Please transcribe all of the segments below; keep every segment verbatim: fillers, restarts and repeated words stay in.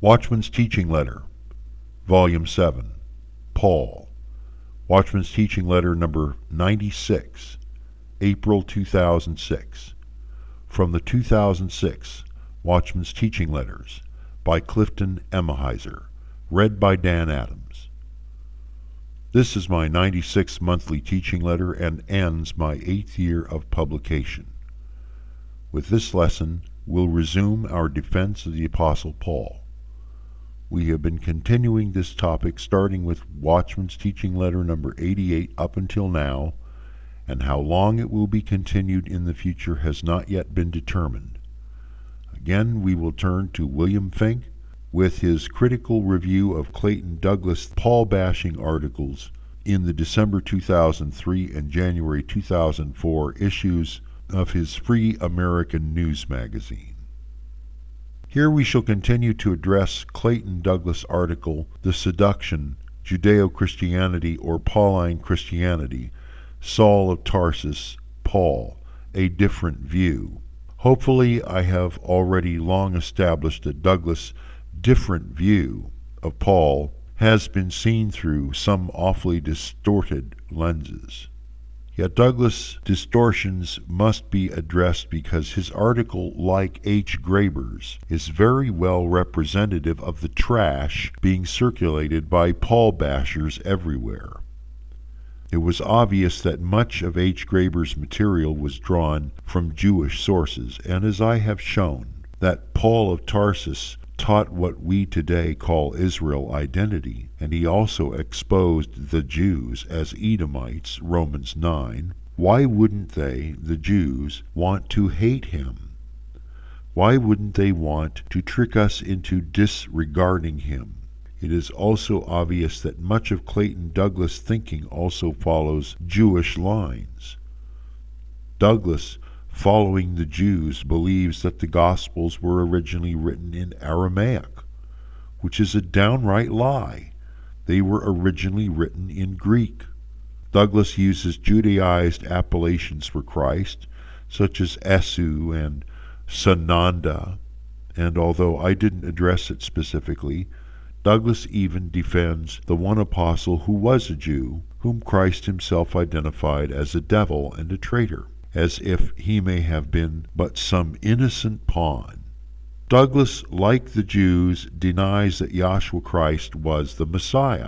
Watchman's Teaching Letter, Volume seven, Paul. Watchman's Teaching Letter number ninety-six, April two thousand six. From the two thousand six Watchman's Teaching Letters by Clifton Emahiser, read by Dan Adams. This is my ninety-sixth monthly teaching letter and ends my eighth year of publication. With this lesson, we'll resume our defense of the Apostle Paul. We have been continuing this topic starting with Watchman's Teaching Letter number eighty-eight up until now, and how long it will be continued in the future has not yet been determined. Again, we will turn to William Finck with his critical review of Clayton Douglas Paul-bashing articles in the December two thousand three and January two thousand four issues of his Free American News magazine. Here we shall continue to address Clayton Douglas' article, The Seduction, Judeo-Christianity or Pauline Christianity, Saul of Tarsus, Paul, A Different View. Hopefully I have already long established that Douglas' different view of Paul has been seen through some awfully distorted lenses. Yet Douglas' distortions must be addressed because his article, like H. Graeber's, is very well representative of the trash being circulated by Paul bashers everywhere. It was obvious that much of H. Graeber's material was drawn from Jewish sources, and as I have shown, that Paul of Tarsus taught what we today call Israel identity, and he also exposed the Jews as Edomites, Romans nine. Why wouldn't they, the Jews, want to hate him? Why wouldn't they want to trick us into disregarding him? It is also obvious that much of Clayton Douglas' thinking also follows Jewish lines. Douglas, following the Jews, believes that the Gospels were originally written in Aramaic, which is a downright lie. They were originally written in Greek. Douglas uses Judaized appellations for Christ, such as Esu and Sananda, and although I didn't address it specifically, Douglas even defends the one apostle who was a Jew, whom Christ himself identified as a devil and a traitor, as if he may have been but some innocent pawn. Douglas, like the Jews, denies that Yahshua Christ was the Messiah.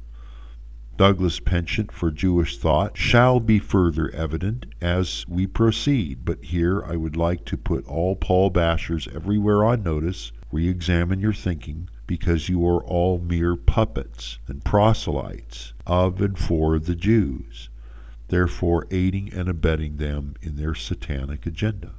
Douglas' penchant for Jewish thought shall be further evident as we proceed, but here I would like to put all Paul bashers everywhere on notice. Re-examine your thinking, because you are all mere puppets and proselytes of and for the Jews, therefore aiding and abetting them in their satanic agenda.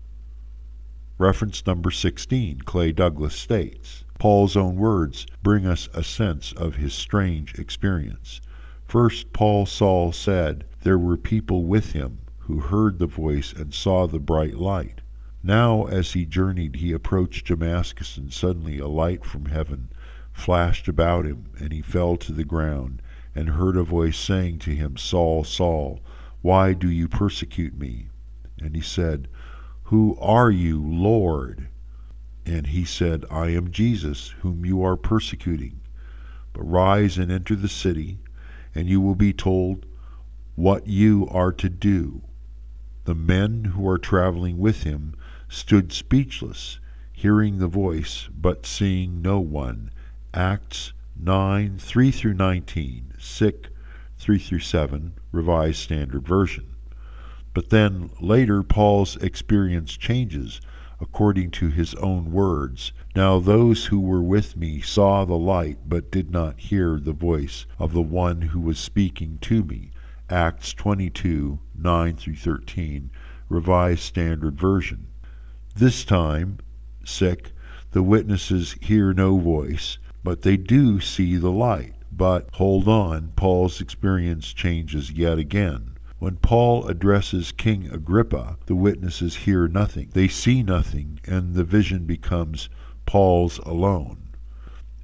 Reference number sixteen, Clay Douglas states, Paul's own words bring us a sense of his strange experience. First, Paul Saul said there were people with him who heard the voice and saw the bright light. Now as he journeyed he approached Damascus, and suddenly a light from heaven flashed about him, and he fell to the ground, and heard a voice saying to him, Saul, Saul, why do you persecute me? And he said, Who are you, Lord? And he said, I am Jesus, whom you are persecuting. But rise and enter the city, and you will be told what you are to do. The men who are traveling with him stood speechless, hearing the voice, but seeing no one. Acts nine, three through nineteen, Sick, three through seven, Revised Standard Version. But then, later, Paul's experience changes, according to his own words. Now those who were with me saw the light, but did not hear the voice of the one who was speaking to me. Acts twenty-two, nine through thirteen, Revised Standard Version. This time, sick, the witnesses hear no voice, but they do see the light. But, hold on, Paul's experience changes yet again. When Paul addresses King Agrippa, the witnesses hear nothing, they see nothing, and the vision becomes Paul's alone.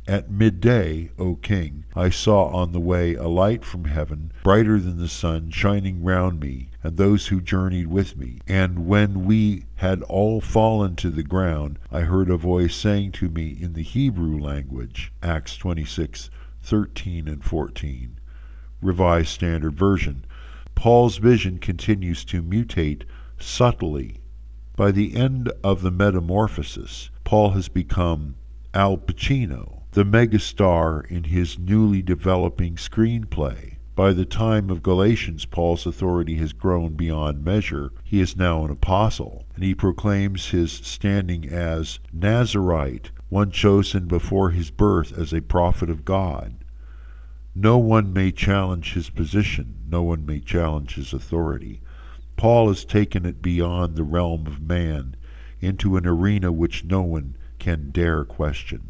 At midday, O king, I saw on the way a light from heaven, brighter than the sun, shining round me, and those who journeyed with me. And when we had all fallen to the ground, I heard a voice saying to me in the Hebrew language, Acts twenty-six, thirteen and fourteen, Revised Standard Version. Paul's vision continues to mutate subtly. By the end of the metamorphosis, Paul has become Al Pacino, the megastar in his newly developing screenplay. By the time of Galatians, Paul's authority has grown beyond measure. He is now an apostle, and he proclaims his standing as Nazarite, one chosen before his birth as a prophet of God. No one may challenge his position. No one may challenge his authority. Paul has taken it beyond the realm of man into an arena which no one can dare question.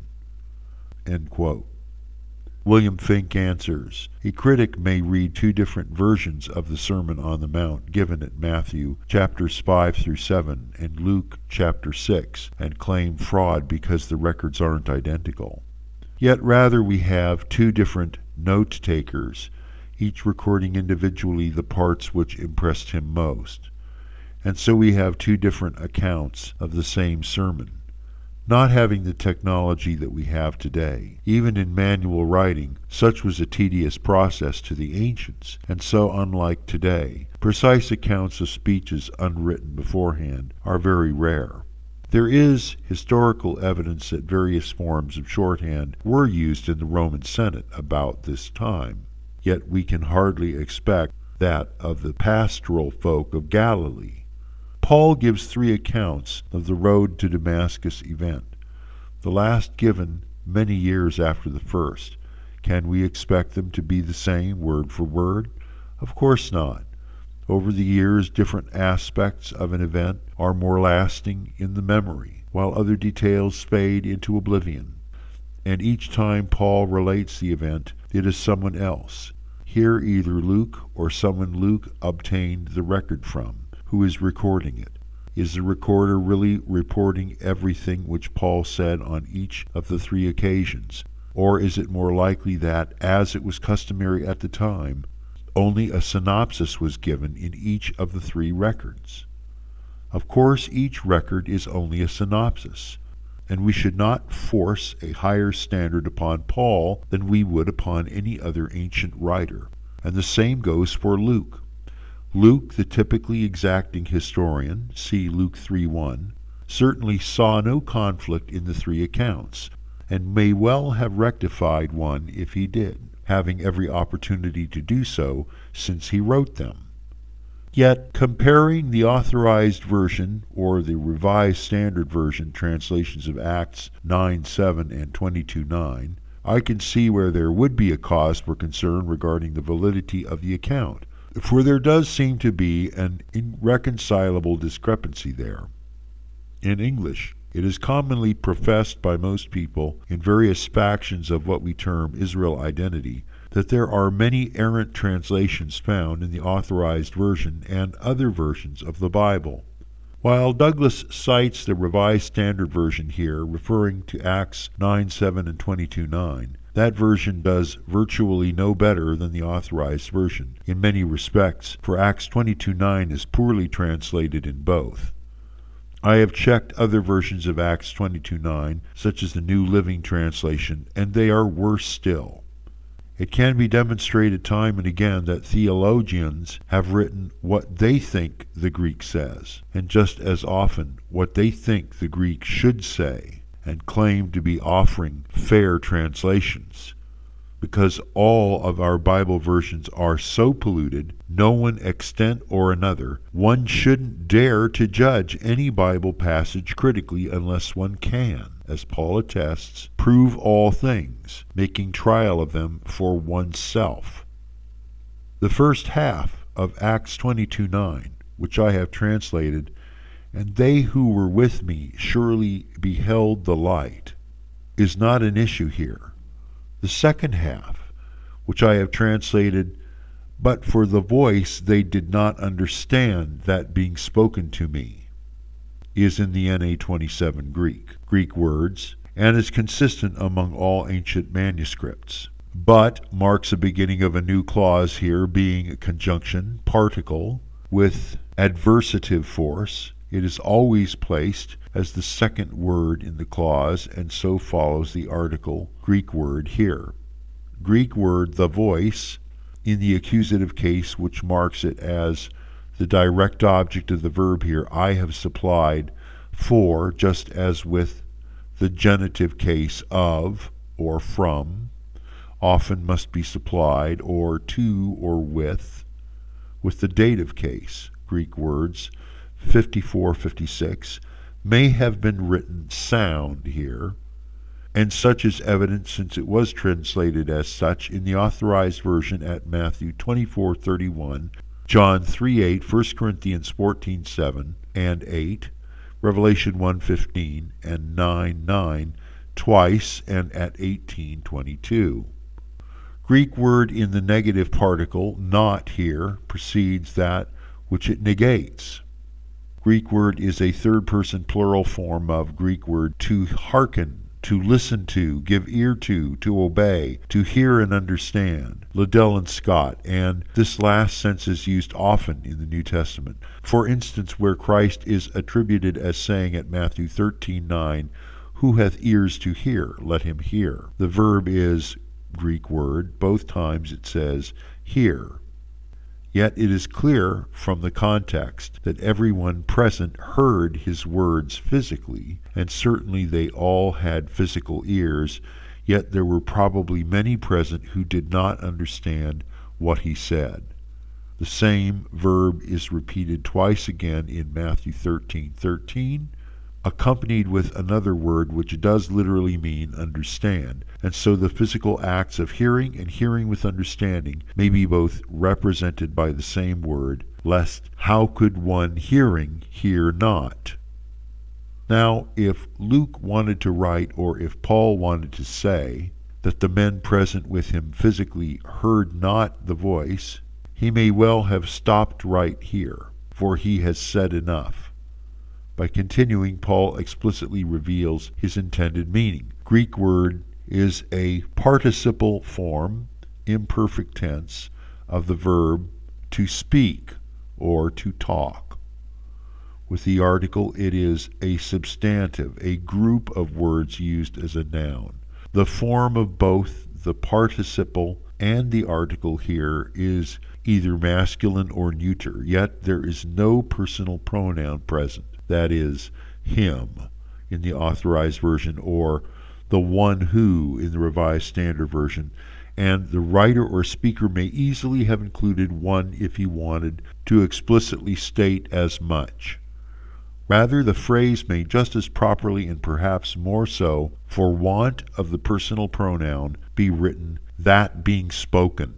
End quote. William Finck answers, a critic may read two different versions of the Sermon on the Mount given at Matthew chapters five through seven and Luke chapter six and claim fraud because the records aren't identical. Yet rather we have two different note-takers, each recording individually the parts which impressed him most. And so we have two different accounts of the same sermon. Not having the technology that we have today, even in manual writing, such was a tedious process to the ancients, and so unlike today, precise accounts of speeches unwritten beforehand are very rare. There is historical evidence that various forms of shorthand were used in the Roman Senate about this time, yet we can hardly expect that of the pastoral folk of Galilee. Paul gives three accounts of the road to Damascus event, the last given many years after the first. Can we expect them to be the same word for word? Of course not. Over the years, different aspects of an event are more lasting in the memory, while other details fade into oblivion. And each time Paul relates the event, it is someone else. Here either Luke or someone Luke obtained the record from, who is recording it. Is the recorder really reporting everything which Paul said on each of the three occasions? Or is it more likely that, as it was customary at the time, only a synopsis was given in each of the three records? Of course, each record is only a synopsis, and we should not force a higher standard upon Paul than we would upon any other ancient writer. And the same goes for Luke. Luke, the typically exacting historian, see Luke three one, certainly saw no conflict in the three accounts, and may well have rectified one if he did, having every opportunity to do so since he wrote them. Yet, comparing the Authorized Version or the Revised Standard Version translations of Acts nine seven and twenty-two nine, I can see where there would be a cause for concern regarding the validity of the account, for there does seem to be an irreconcilable discrepancy there. In English, it is commonly professed by most people in various factions of what we term Israel identity that there are many errant translations found in the Authorized Version and other versions of the Bible. While Douglas cites the Revised Standard Version here, referring to Acts nine seven and twenty-two nine, that version does virtually no better than the Authorized Version in many respects, for Acts twenty-two nine is poorly translated in both. I have checked other versions of Acts twenty-two nine, such as the New Living Translation, and they are worse still. It can be demonstrated time and again that theologians have written what they think the Greek says, and just as often what they think the Greek should say, and claim to be offering fair translations. Because all of our Bible versions are so polluted, no one extent or another, one shouldn't dare to judge any Bible passage critically unless one can, as Paul attests, prove all things, making trial of them for oneself. The first half of Acts twenty-two nine, which I have translated, "And they who were with me surely beheld the light," is not an issue here. The second half, which I have translated, "But for the voice they did not understand that being spoken to me," is in the N A twenty-seven Greek. Greek words, and is consistent among all ancient manuscripts, but marks the beginning of a new clause here, being a conjunction particle with adversative force. It is always placed as the second word in the clause, and so follows the article Greek word here. Greek word the voice in the accusative case, which marks it as the direct object of the verb here, I have supplied for, just as with the genitive case of or from, often must be supplied, or to or with, with the dative case. Greek words fifty-four fifty-six may have been written sound here, and such is evident since it was translated as such in the Authorized Version at Matthew twenty-four thirty-one, John three eight, First Corinthians fourteen seven and eight, Revelation one fifteen and nine nine twice, and at eighteen twenty-two. Greek word in the negative particle, not here, precedes that which it negates. Greek word is a third-person plural form of Greek word to hearken, to listen to, give ear to, to obey, to hear and understand, Liddell and Scott, and this last sense is used often in the New Testament. For instance, where Christ is attributed as saying at Matthew thirteen nine, who hath ears to hear, let him hear. The verb is Greek word. Both times it says hear. Yet it is clear from the context that everyone present heard his words physically, and certainly they all had physical ears, yet there were probably many present who did not understand what he said. The same verb is repeated twice again in Matthew thirteen thirteen, accompanied with another word which does literally mean understand, and so the physical acts of hearing and hearing with understanding may be both represented by the same word, lest how could one hearing hear not? Now, if Luke wanted to write, or if Paul wanted to say, that the men present with him physically heard not the voice, he may well have stopped right here, for he has said enough. By continuing, Paul explicitly reveals his intended meaning. Greek word is a participle form, imperfect tense, of the verb to speak or to talk. With the article, it is a substantive, a group of words used as a noun. The form of both the participle and the article here is either masculine or neuter, yet there is no personal pronoun present. That is, him, in the Authorized Version, or the one who in the Revised Standard Version, and the writer or speaker may easily have included one if he wanted to explicitly state as much. Rather, the phrase may just as properly, and perhaps more so, for want of the personal pronoun, be written, that being spoken.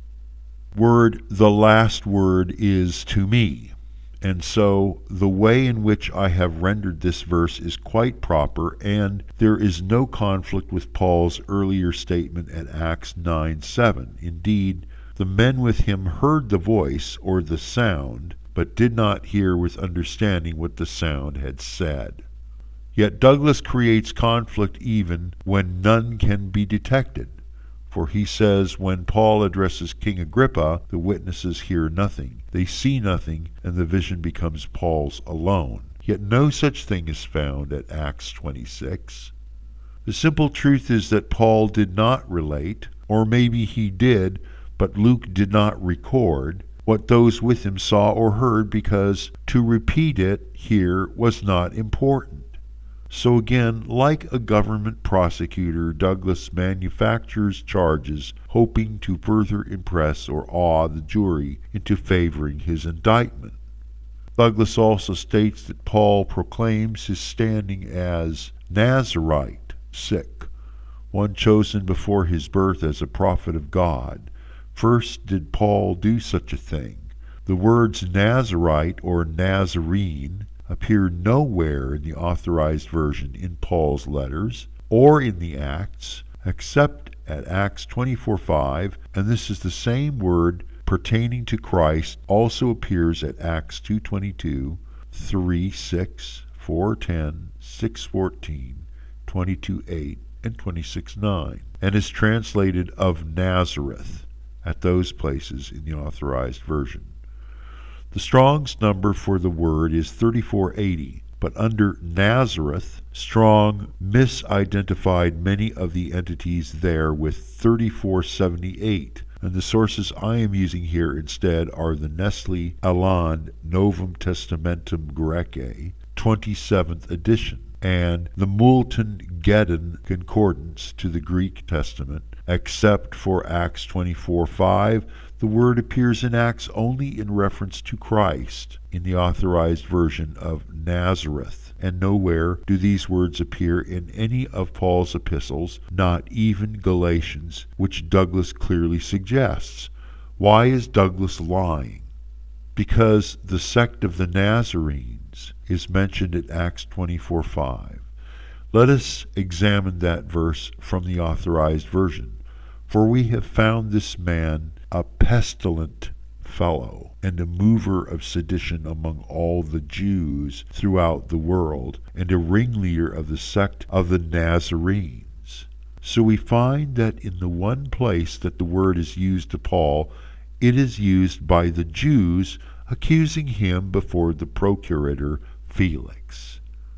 Word, the last word, is to me. And so the way in which I have rendered this verse is quite proper, and there is no conflict with Paul's earlier statement at Acts nine seven. Indeed, the men with him heard the voice, or the sound, but did not hear with understanding what the sound had said. Yet Douglas creates conflict even when none can be detected. For he says, when Paul addresses King Agrippa, the witnesses hear nothing, they see nothing, and the vision becomes Paul's alone. Yet no such thing is found at Acts twenty-six. The simple truth is that Paul did not relate, or maybe he did, but Luke did not record, what those with him saw or heard, because to repeat it here was not important. So again, like a government prosecutor, Douglas manufactures charges, hoping to further impress or awe the jury into favoring his indictment. Douglas also states that Paul proclaims his standing as Nazarite, sick, one chosen before his birth as a prophet of God. First did Paul do such a thing. The words Nazarite or Nazarene appear nowhere in the Authorized Version in Paul's letters or in the Acts, except at Acts twenty-four five, and this is the same word pertaining to Christ also appears at Acts two twenty-two, three six, four ten, six fourteen, twenty-two eight and twenty-six nine, and is translated of Nazareth at those places in the Authorized Version. The Strong's number for the word is thirty-four eighty, but under Nazareth, Strong misidentified many of the entities there with thirty-four seventy-eight, and the sources I am using here instead are the Nestle Aland Novum Testamentum Graece, twenty-seventh edition, and the Moulton Geddon Concordance to the Greek Testament. Except for Acts twenty-four five, the word appears in Acts only in reference to Christ in the Authorized Version of Nazareth, and nowhere do these words appear in any of Paul's epistles, not even Galatians, which Douglas clearly suggests. Why is Douglas lying? Because the sect of the Nazarenes is mentioned in Acts twenty-four five. Let us examine that verse from the Authorized Version. For we have found this man a pestilent fellow, and a mover of sedition among all the Jews throughout the world, and a ringleader of the sect of the Nazarenes. So we find that in the one place that the word is used to Paul, it is used by the Jews, accusing him before the procurator Felix.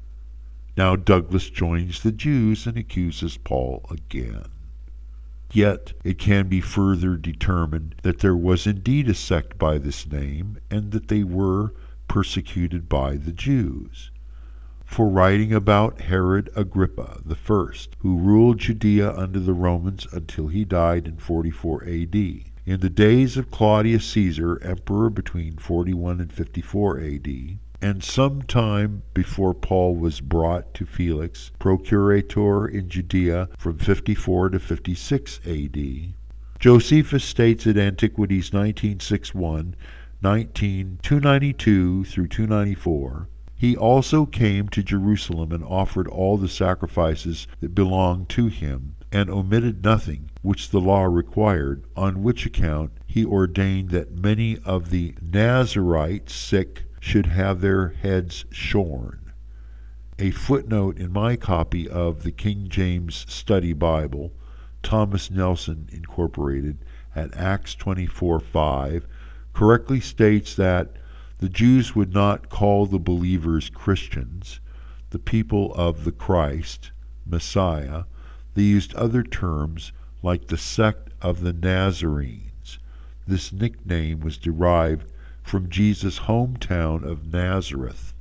Now Douglas joins the Jews and accuses Paul again. Yet it can be further determined that there was indeed a sect by this name, and that they were persecuted by the Jews. For writing about Herod Agrippa the First, who ruled Judea under the Romans until he died in forty-four A D, in the days of Claudius Caesar, emperor between forty-one and fifty-four A D, and some time before Paul was brought to Felix, procurator in Judea from fifty-four to fifty-six A D, Josephus states in Antiquities nineteen sixty-one, nineteen two ninety-two through two ninety-four, he also came to Jerusalem and offered all the sacrifices that belonged to him, and omitted nothing which the law required, on which account he ordained that many of the Nazarites sick should have their heads shorn. A footnote in my copy of the King James Study Bible, Thomas Nelson Incorporated, at Acts twenty-four five, correctly states that the Jews would not call the believers Christians, the people of the Christ, Messiah. They used other terms like the sect of the Nazarenes. This nickname was derived from Jesus' hometown of Nazareth.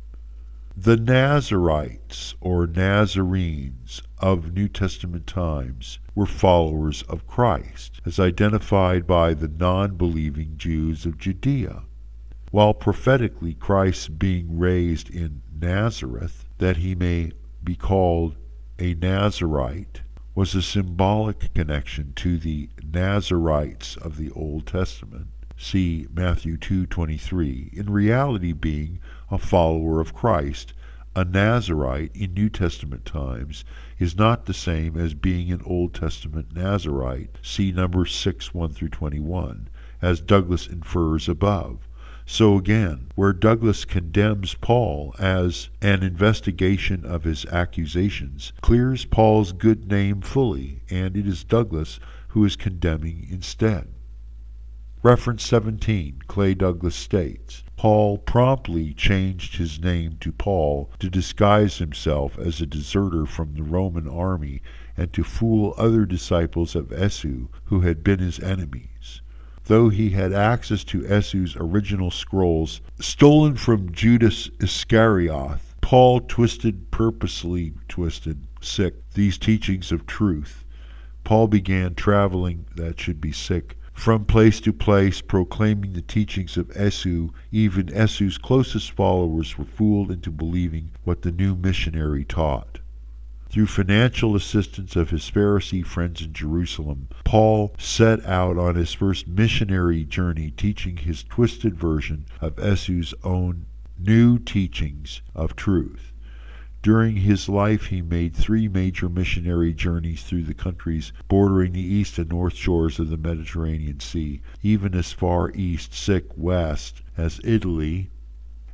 The Nazarites, or Nazarenes, of New Testament times were followers of Christ, as identified by the non-believing Jews of Judea. While prophetically Christ being raised in Nazareth, that he may be called a Nazarite, was a symbolic connection to the Nazarites of the Old Testament. See Matthew two twenty-three, in reality being a follower of Christ. A Nazarite in New Testament times is not the same as being an Old Testament Nazarite. See Numbers six one through twenty-one, as Douglas infers above. So again, where Douglas condemns Paul as an investigation of his accusations, clears Paul's good name fully, and it is Douglas who is condemning instead. Reference seventeen, Clay Douglas states, Paul promptly changed his name to Paul to disguise himself as a deserter from the Roman army and to fool other disciples of Esau who had been his enemies. Though he had access to Esau's original scrolls stolen from Judas Iscariot, Paul twisted, purposely twisted, sick, these teachings of truth. Paul began traveling, that should be sick, from place to place, proclaiming the teachings of Esau. Even Esau's closest followers were fooled into believing what the new missionary taught. Through financial assistance of his Pharisee friends in Jerusalem, Paul set out on his first missionary journey, teaching his twisted version of Esau's own new teachings of truth. During his life, he made three major missionary journeys through the countries bordering the east and north shores of the Mediterranean Sea, even as far east, sick west, as Italy,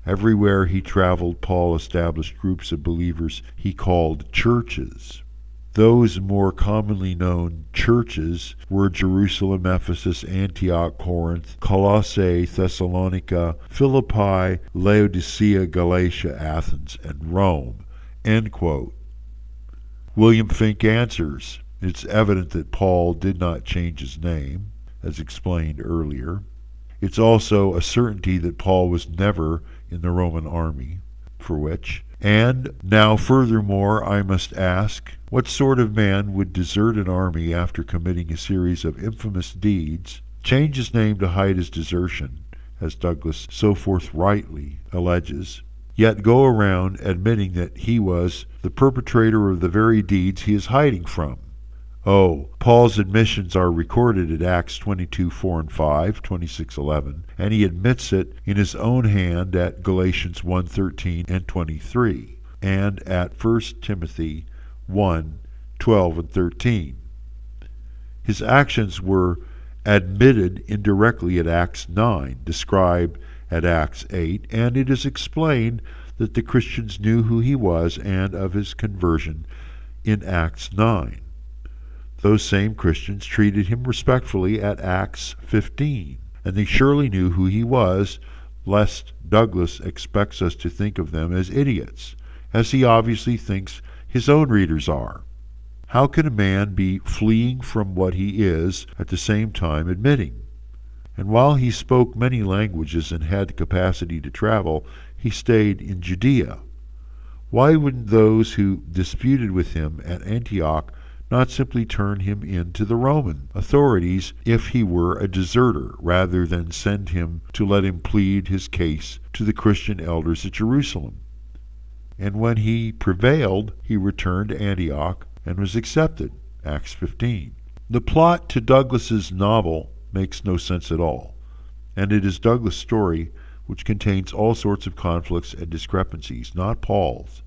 Everywhere he traveled, Paul established groups of believers he called churches. Those more commonly known churches were Jerusalem, Ephesus, Antioch, Corinth, Colossae, Thessalonica, Philippi, Laodicea, Galatia, Athens, and Rome. End quote. William Finck answers, it's evident that Paul did not change his name, as explained earlier. It's also a certainty that Paul was never in the Roman army, for which. And now furthermore I must ask, what sort of man would desert an army after committing a series of infamous deeds, change his name to hide his desertion, as Douglas so forthrightly alleges, yet go around admitting that he was the perpetrator of the very deeds he is hiding from? Oh, Paul's admissions are recorded at Acts twenty-two, four and five, twenty-six, eleven, and he admits it in his own hand at Galatians one, thirteen and twenty-three, and at First Timothy one, twelve and thirteen. His actions were admitted indirectly at Acts nine, described at Acts eight, and it is explained that the Christians knew who he was and of his conversion in Acts nine. Those same Christians treated him respectfully at Acts fifteen, and they surely knew who he was, lest Douglas expects us to think of them as idiots, as he obviously thinks his own readers are. How can a man be fleeing from what he is, at the same time admitting? And while he spoke many languages and had the capacity to travel, he stayed in Judea. Why wouldn't those who disputed with him at Antioch not simply turn him in to the Roman authorities if he were a deserter, rather than send him to let him plead his case to the Christian elders at Jerusalem? And when he prevailed, he returned to Antioch and was accepted. Acts fifteen. The plot to Douglas's novel makes no sense at all, and it is Douglas' story which contains all sorts of conflicts and discrepancies, not Paul's.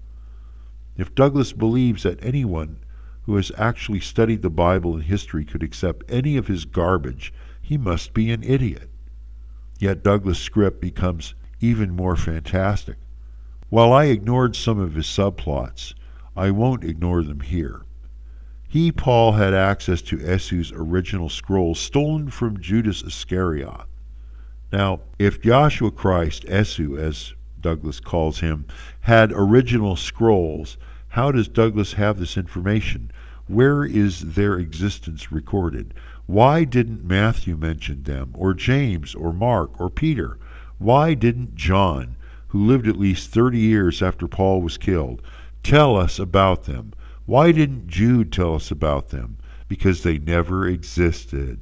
If Douglas believes that anyone who has actually studied the Bible and history could accept any of his garbage, he must be an idiot. Yet Douglas' script becomes even more fantastic. While I ignored some of his subplots, I won't ignore them here. He, Paul, had access to Esau's original scrolls stolen from Judas Iscariot. Now, if Joshua Christ, Esau, as Douglas calls him, had original scrolls, how does Douglas have this information? Where is their existence recorded? Why didn't Matthew mention them, or James, or Mark, or Peter? Why didn't John, who lived at least thirty years after Paul was killed, tell us about them? Why didn't Jude tell us about them? Because they never existed.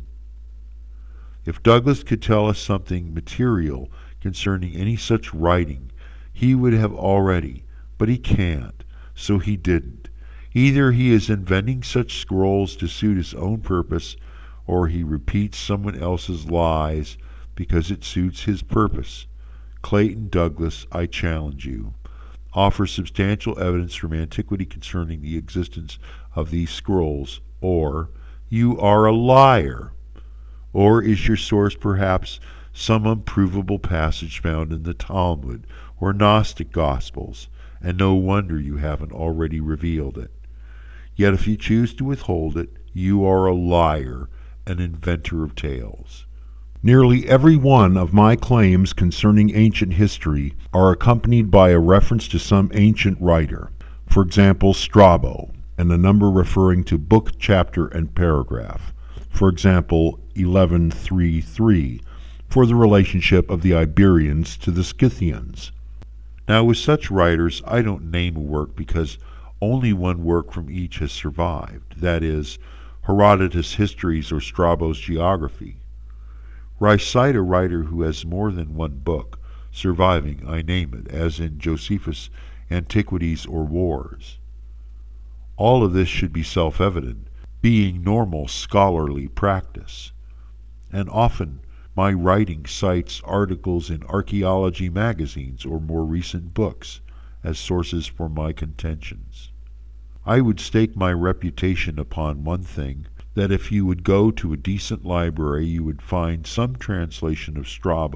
If Douglas could tell us something material concerning any such writing, he would have already, but he can't. So he didn't. Either he is inventing such scrolls to suit his own purpose, or he repeats someone else's lies because it suits his purpose. Clayton Douglas, I challenge you. Offer substantial evidence from antiquity concerning the existence of these scrolls, or you are a liar. Or is your source perhaps some unprovable passage found in the Talmud or Gnostic Gospels? And no wonder you haven't already revealed it. Yet if you choose to withhold it, you are a liar, an inventor of tales. Nearly every one of my claims concerning ancient history are accompanied by a reference to some ancient writer, for example Strabo, and a number referring to book, chapter, and paragraph, for example eleven thirty-three, for the relationship of the Iberians to the Scythians. Now, with such writers, I don't name a work because only one work from each has survived, that is, Herodotus' Histories or Strabo's Geography. Where I cite a writer who has more than one book surviving, I name it, as in Josephus' Antiquities or Wars. All of this should be self-evident, being normal scholarly practice. And often my writing cites articles in archaeology magazines or more recent books as sources for my contentions. I would stake my reputation upon one thing, that if you would go to a decent library you would find some translation of Strabo,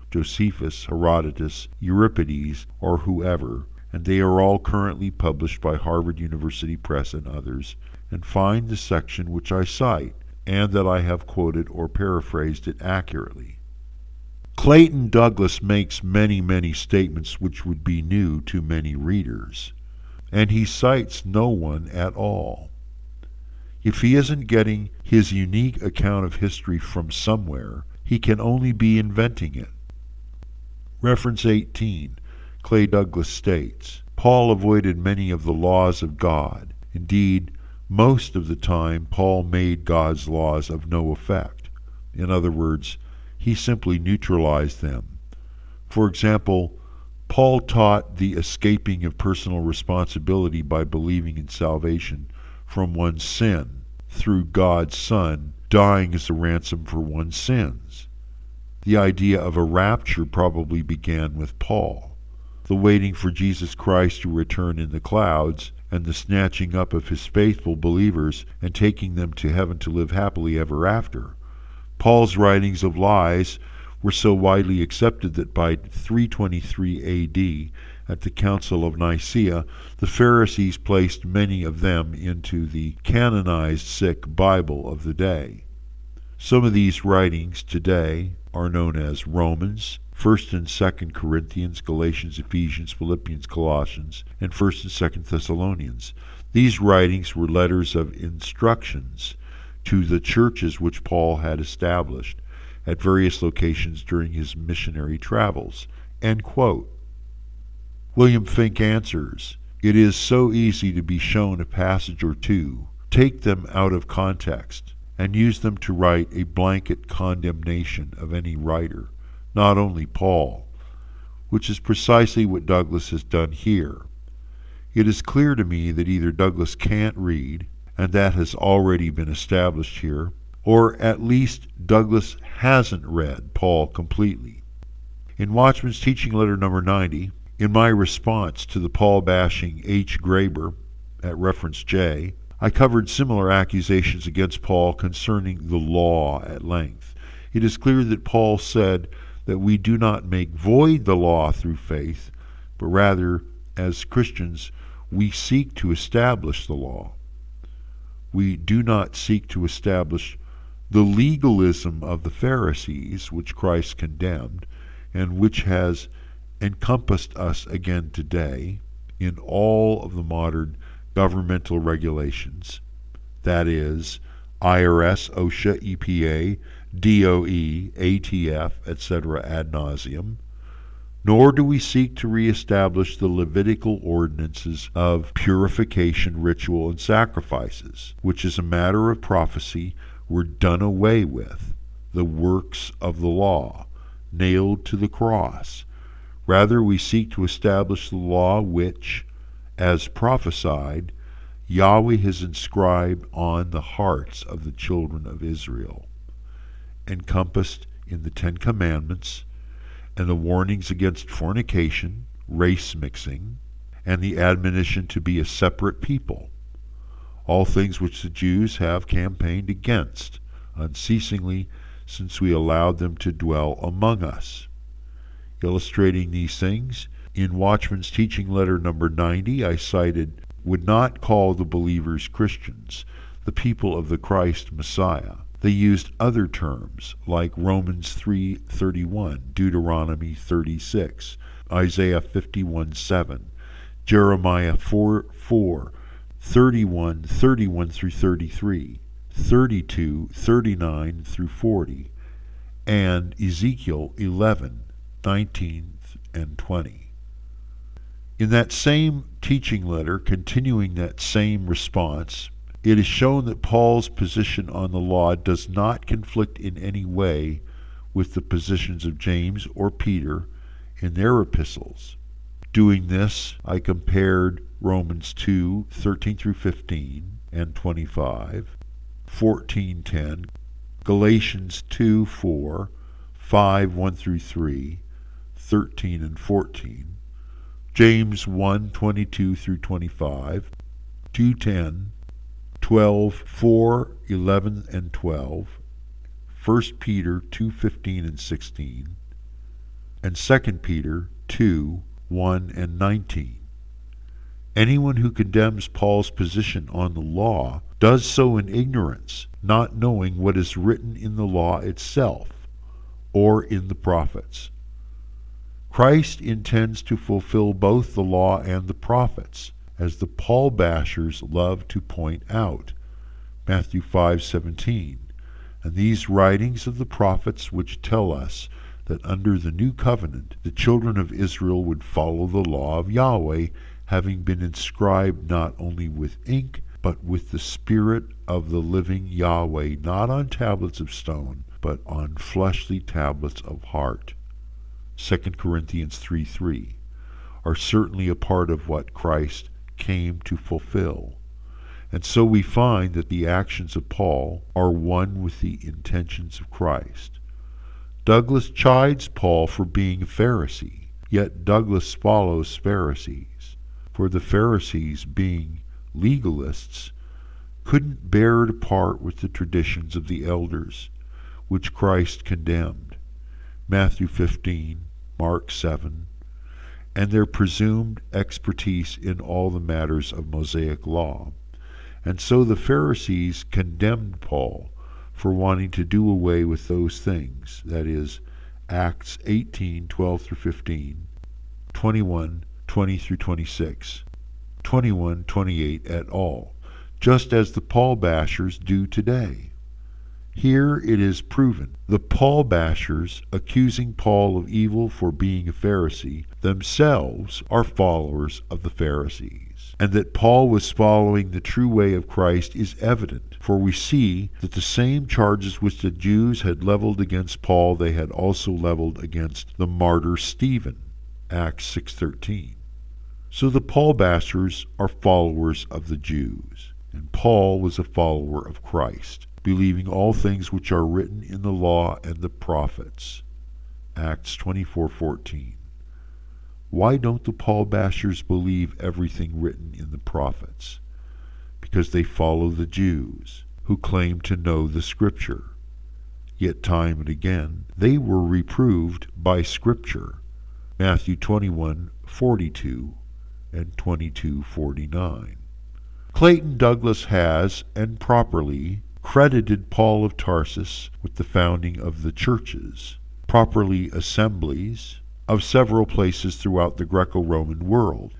Josephus, Herodotus, Euripides, or whoever, and they are all currently published by Harvard University Press and others, and find the section which I cite, and that I have quoted or paraphrased it accurately. Clayton Douglas makes many, many statements which would be new to many readers, and he cites no one at all. If he isn't getting his unique account of history from somewhere, he can only be inventing it. Reference eighteen, Clay Douglas states, Paul avoided many of the laws of God. Indeed, most of the time Paul made God's laws of no effect. In other words, he simply neutralized them. For example, Paul taught the escaping of personal responsibility by believing in salvation from one's sin through God's Son dying as a ransom for one's sins. The idea of a rapture probably began with Paul. The waiting for Jesus Christ to return in the clouds and the snatching up of his faithful believers and taking them to heaven to live happily ever after. Paul's writings of lies were so widely accepted that by three twenty-three A D, at the Council of Nicaea, the Pharisees placed many of them into the canonized sick Bible of the day. Some of these writings today are known as Romans, First and Second Corinthians, Galatians, Ephesians, Philippians, Colossians, and First and Second Thessalonians. These writings were letters of instructions to the churches which Paul had established at various locations during his missionary travels. End quote. William Finck answers, it is so easy to be shown a passage or two, take them out of context, and use them to write a blanket condemnation of any writer, not only Paul, which is precisely what Douglas has done here. It is clear to me that either Douglas can't read, and that has already been established here, or at least Douglas hasn't read Paul completely. In Watchman's Teaching Letter number ninety, in my response to the Paul-bashing H. Graber, at reference J, I covered similar accusations against Paul concerning the law at length. It is clear that Paul said that we do not make void the law through faith, but rather, as Christians, we seek to establish the law. We do not seek to establish the legalism of the Pharisees, which Christ condemned, and which has encompassed us again today in all of the modern governmental regulations, that is, I R S, OSHA, E P A, D O E, A T F, et cetera ad nauseum, nor do we seek to reestablish the Levitical ordinances of purification, ritual, and sacrifices, which as a matter of prophecy were done away with, the works of the law, nailed to the cross. Rather, we seek to establish the law which, as prophesied, Yahweh has inscribed on the hearts of the children of Israel, encompassed in the Ten Commandments, and the warnings against fornication, race mixing, and the admonition to be a separate people, all things which the Jews have campaigned against unceasingly since we allowed them to dwell among us. Illustrating these things, in Watchman's Teaching Letter number ninety, I cited, would not call the believers Christians, the people of the Christ Messiah. They used other terms like Romans three thirty-one, Deuteronomy thirty-six, Isaiah fifty-one seven, Jeremiah four four, thirty-one thirty-one through thirty-three, thirty-two thirty-nine through forty, and Ezekiel eleven nineteen and twenty. In that same teaching letter, continuing that same response, it is shown that Paul's position on the law does not conflict in any way with the positions of James or Peter in their epistles. Doing this, I compared Romans two thirteen through fifteen and twenty-five, fourteen ten, Galatians two four, five one through three, thirteen and fourteen, James one twenty-two through twenty-five, two ten, twelve four, eleven and twelve, First Peter two fifteen and sixteen, and Second Peter two, one and nineteen. Anyone who condemns Paul's position on the law does so in ignorance, not knowing what is written in the law itself, or in the prophets. Christ intends to fulfill both the law and the prophets, as the Paul bashers love to point out. Matthew five seventeen. And these writings of the prophets which tell us that under the new covenant the children of Israel would follow the law of Yahweh, having been inscribed not only with ink, but with the Spirit of the living Yahweh, not on tablets of stone, but on fleshly tablets of heart. Second Corinthians three three, are certainly a part of what Christ came to fulfill. And so we find that the actions of Paul are one with the intentions of Christ. Douglas chides Paul for being a Pharisee, yet Douglas follows Pharisees, for the Pharisees, being legalists, couldn't bear to part with the traditions of the elders, which Christ condemned, Matthew fifteen, Mark seven, and their presumed expertise in all the matters of Mosaic law. And so the Pharisees condemned Paul for wanting to do away with those things, that is, Acts eighteen, twelve through fifteen, twenty-one, twenty through twenty-six, twenty-one, twenty-eight et al., just as the Paul bashers do today. Here it is proven. The Paul bashers, accusing Paul of evil for being a Pharisee, themselves are followers of the Pharisees. And that Paul was following the true way of Christ is evident, for we see that the same charges which the Jews had leveled against Paul they had also leveled against the martyr Stephen, Acts six thirteen. So the Paul bashers are followers of the Jews, and Paul was a follower of Christ, believing all things which are written in the law and the prophets, Acts twenty-four fourteen. Why don't the Paul bashers believe everything written in the prophets? Because they follow the Jews, who claim to know the Scripture. Yet time and again they were reproved by Scripture, Matthew twenty-one forty-two and twenty-two forty-nine. Clayton Douglas has, and properly, credited Paul of Tarsus with the founding of the churches, properly assemblies, of several places throughout the Greco-Roman world.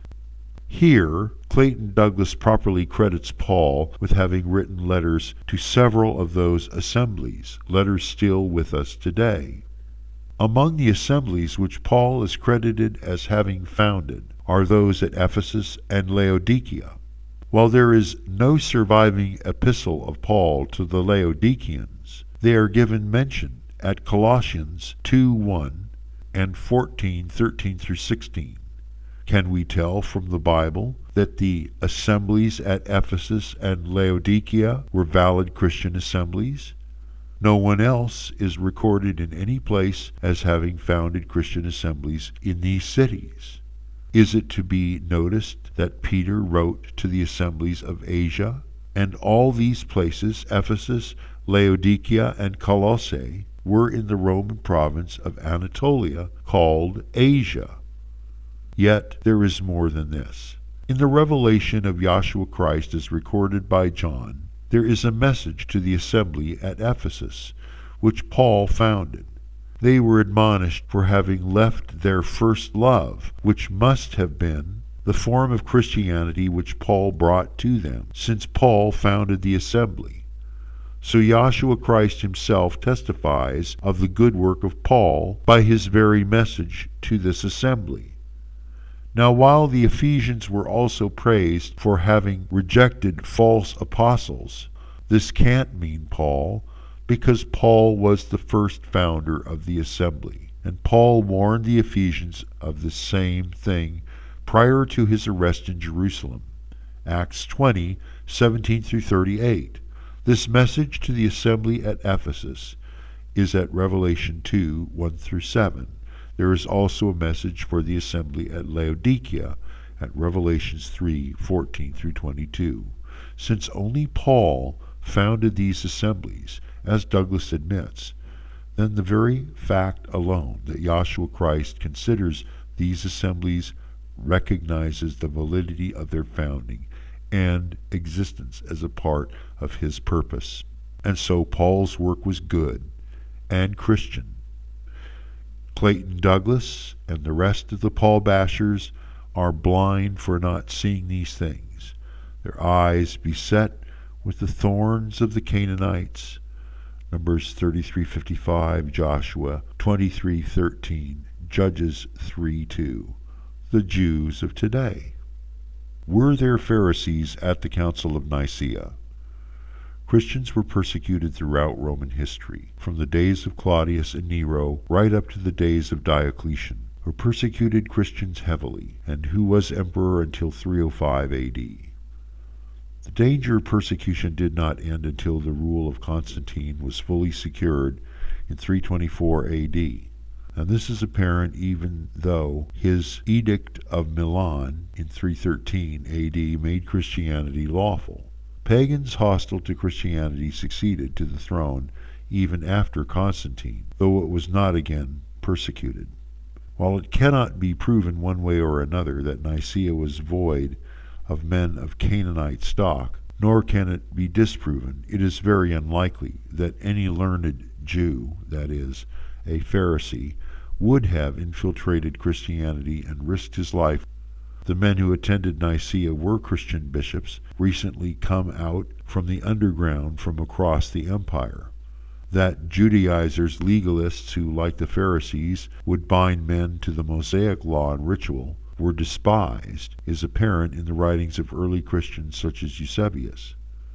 Here, Clayton Douglas properly credits Paul with having written letters to several of those assemblies, letters still with us today. Among the assemblies which Paul is credited as having founded are those at Ephesus and Laodicea. While there is no surviving epistle of Paul to the Laodiceans, they are given mention at Colossians two one and fourteen thirteen through sixteen. Can we tell from the Bible that the assemblies at Ephesus and Laodicea were valid Christian assemblies? No one else is recorded in any place as having founded Christian assemblies in these cities. Is it to be noticed that Peter wrote to the assemblies of Asia, and all these places, Ephesus, Laodicea, and Colossae, were in the Roman province of Anatolia, called Asia? Yet there is more than this. In the revelation of Yahshua Christ as recorded by John, there is a message to the assembly at Ephesus, which Paul founded. They were admonished for having left their first love, which must have been the form of Christianity which Paul brought to them, since Paul founded the assembly. So Yahshua Christ himself testifies of the good work of Paul by his very message to this assembly. Now while the Ephesians were also praised for having rejected false apostles, this can't mean Paul, because Paul was the first founder of the assembly, and Paul warned the Ephesians of the same thing prior to his arrest in Jerusalem, Acts twenty, seventeen through thirty-eight. This message to the assembly at Ephesus is at Revelation two, one through seven. There is also a message for the assembly at Laodicea at Revelations three, fourteen through twenty-two. Since only Paul founded these assemblies, as Douglas admits, then the very fact alone that Yahshua Christ considers these assemblies recognizes the validity of their founding and existence as a part of his purpose. And so Paul's work was good and Christian. Clayton Douglas and the rest of the Paul bashers are blind for not seeing these things, their eyes beset with the thorns of the Canaanites. Numbers thirty-three fifty-five, Joshua twenty-three thirteen, Judges three two. The Jews of today. Were there Pharisees at the Council of Nicaea? Christians were persecuted throughout Roman history, from the days of Claudius and Nero right up to the days of Diocletian, who persecuted Christians heavily, and who was emperor until three oh five A D. The danger of persecution did not end until the rule of Constantine was fully secured in three twenty-four A D, and this is apparent even though his Edict of Milan in three thirteen A D made Christianity lawful. Pagans hostile to Christianity succeeded to the throne even after Constantine, though it was not again persecuted. While it cannot be proven one way or another that Nicaea was void of men of Canaanite stock, nor can it be disproven, it is very unlikely that any learned Jew, that is, a Pharisee, would have infiltrated Christianity and risked his life. The men who attended Nicaea were Christian bishops recently come out from the underground from across the empire. That Judaizers, legalists who, like the Pharisees, would bind men to the Mosaic law and ritual, were despised, is apparent in the writings of early Christians such as Eusebius.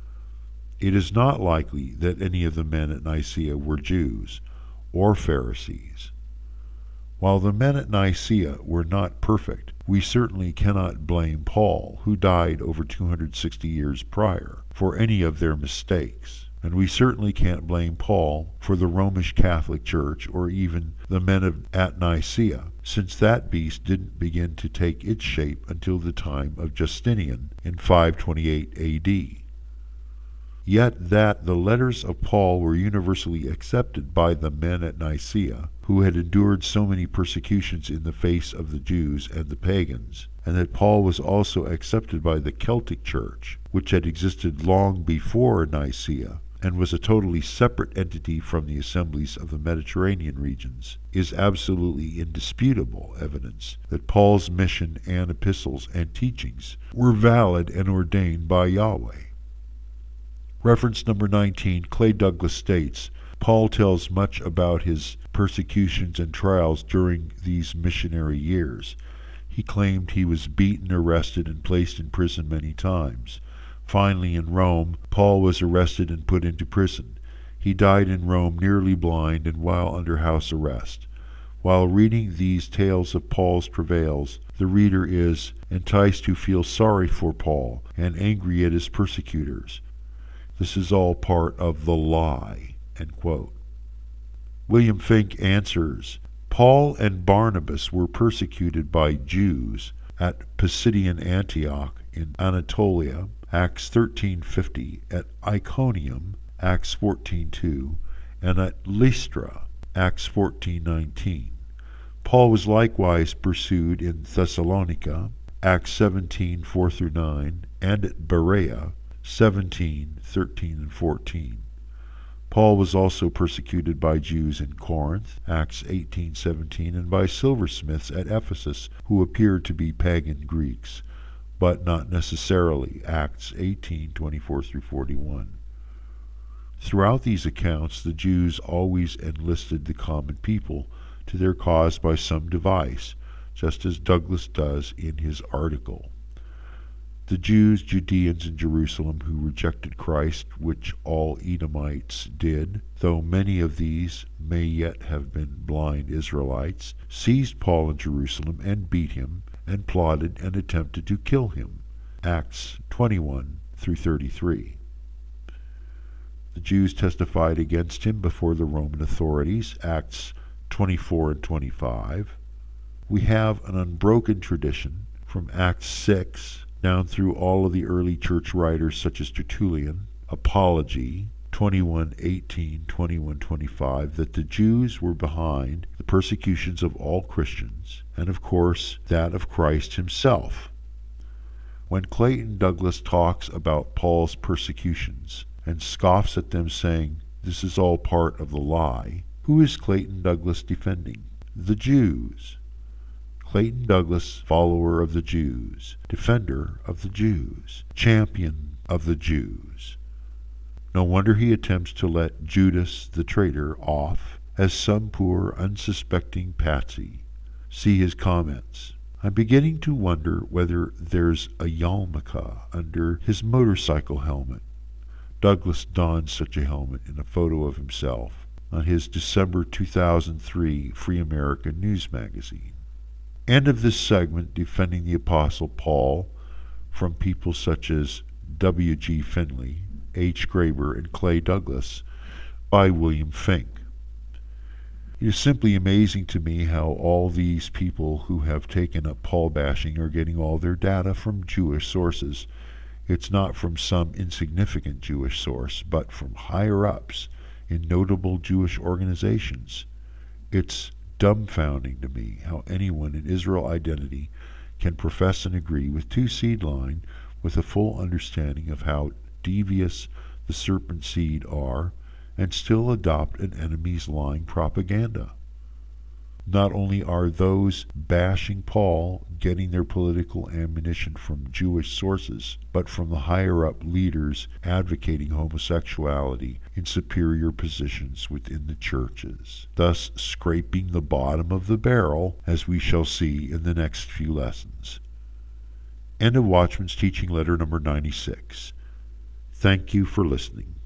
It is not likely that any of the men at Nicaea were Jews or Pharisees. While the men at Nicaea were not perfect, we certainly cannot blame Paul, who died over two hundred sixty years prior, for any of their mistakes. And we certainly can't blame Paul for the Roman Catholic Church or even the men of, at Nicaea, since that beast didn't begin to take its shape until the time of Justinian in five twenty-eight A D. Yet that the letters of Paul were universally accepted by the men at Nicaea, who had endured so many persecutions in the face of the Jews and the pagans, and that Paul was also accepted by the Celtic Church, which had existed long before Nicaea, and was a totally separate entity from the assemblies of the Mediterranean regions, is absolutely indisputable evidence that Paul's mission and epistles and teachings were valid and ordained by Yahweh. Reference number nineteen, Clay Douglas states, Paul tells much about his persecutions and trials during these missionary years. He claimed he was beaten, arrested, and placed in prison many times. Finally, in Rome, Paul was arrested and put into prison. He died in Rome nearly blind and while under house arrest. While reading these tales of Paul's travails, the reader is enticed to feel sorry for Paul and angry at his persecutors. This is all part of the lie. End quote. William Fink answers, Paul and Barnabas were persecuted by Jews at Pisidian Antioch in Anatolia, Acts thirteen fifty, at Iconium, Acts fourteen two, and at Lystra, Acts fourteen nineteen. Paul was likewise pursued in Thessalonica, Acts seventeen four through nine, and at Berea, seventeen thirteen and fourteen. Paul was also persecuted by Jews in Corinth, Acts eighteen seventeen, and by silversmiths at Ephesus, who appeared to be pagan Greeks, but not necessarily, Acts eighteen twenty-four through forty-one. Throughout these accounts, the Jews always enlisted the common people to their cause by some device, just as Douglas does in his article. The Jews, Judeans in Jerusalem who rejected Christ, which all Edomites did, though many of these may yet have been blind Israelites, seized Paul in Jerusalem and beat him, and plotted and attempted to kill him. Acts twenty-one through thirty-three. The Jews testified against him before the Roman authorities. Acts twenty-four and twenty-five. We have an unbroken tradition from Acts six down through all of the early church writers such as Tertullian, Apology, twenty-one eighteen, twenty-one twenty-five, that the Jews were behind the persecutions of all Christians, and of course that of Christ himself. When Clayton Douglas talks about Paul's persecutions and scoffs at them saying, this is all part of the lie, who is Clayton Douglas defending? The Jews. Clayton Douglas, follower of the Jews, defender of the Jews, champion of the Jews. No wonder he attempts to let Judas the traitor off as some poor unsuspecting patsy. See his comments. I'm beginning to wonder whether there's a yarmulke under his motorcycle helmet. Douglas donned such a helmet in a photo of himself on his December two thousand three Free American News magazine. End of this segment defending the Apostle Paul from people such as W G Finley, H. Graber, and Clay Douglas by William Fink. It is simply amazing to me how all these people who have taken up Paul bashing are getting all their data from Jewish sources. It's not from some insignificant Jewish source, but from higher-ups in notable Jewish organizations. It's dumbfounding to me how anyone in Israel identity can profess and agree with Two Seed Line with a full understanding of how devious the serpent seed are and still adopt an enemy's lying propaganda. Not only are those bashing Paul getting their political ammunition from Jewish sources, but from the higher-up leaders advocating homosexuality in superior positions within the churches, thus scraping the bottom of the barrel, as we shall see in the next few lessons. End of Watchman's Teaching Letter number ninety-six. Thank you for listening.